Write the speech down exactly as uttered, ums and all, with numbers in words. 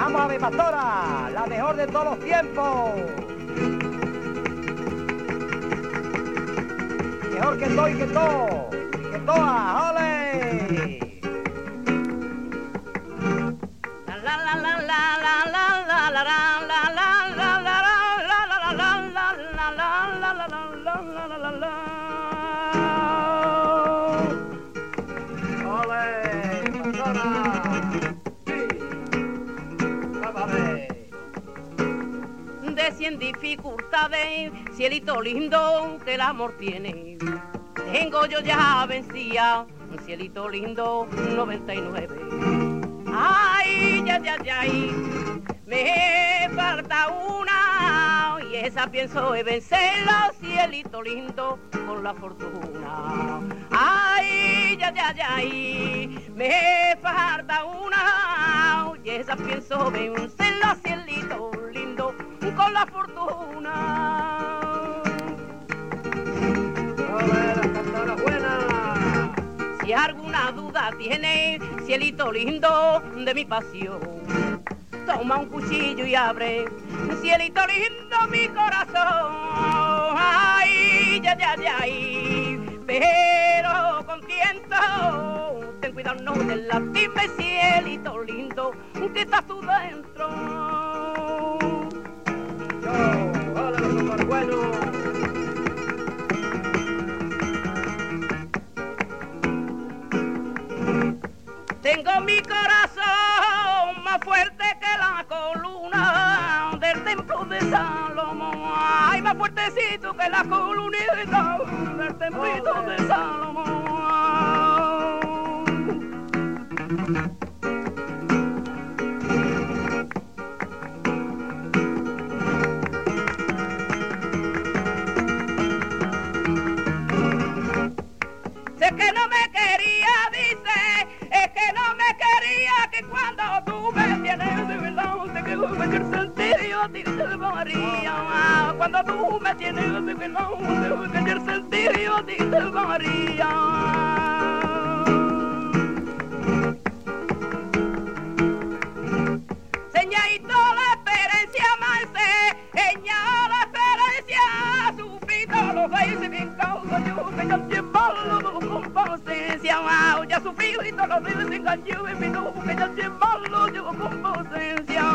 Vamos a ver, pastora, la mejor de todos los tiempos. Mejor que todo y que todo, y que toa, ¡ole! La la la la la la la la la la la la la la la la la la. ¡Ole, pastora! Sí, vamos a ver. De cien dificultades, cielito lindo que el amor tiene. Tengo yo ya vencía, un cielito lindo, noventa y nueve. Ay, ya, ya, ya, ay, me falta una, y esa pienso de vencerla, cielito lindo, con la fortuna. Ay, ya, ya, ya, ay, me falta una, y esa pienso de vencerla, cielito lindo, con la fortuna. ¡Ole, la pastora buena! Si alguna duda tiene, cielito lindo de mi pasión, toma un cuchillo y abre, cielito lindo mi corazón. Ay, ya, ya, ya, ay, pero con tiento, ten cuidado no te lastimes, cielito lindo, que estás tú dentro. ¡Yo, ole, los super buenos! Tengo mi corazón más fuerte que la columna del templo de Salomón. Ay, más fuertecito que la columnita del templito de Salomón. Sé que no me quería, dice, es que no me quería, que cuando tú me tienes de verdad, sé que tú me quieres sentir, yo a ti te llamaría. Cuando tú me tienes de verdad, sé que me quieres sentir, yo a ti te llamaría. Señalito la experiencia, Marce, señala la experiencia, sufrido los veces bien causa, yo que ya tiempo lo con paciencia, ya sufrido y todos los veces engañó en mi nubo, que ya tiempo lo llevo con paciencia.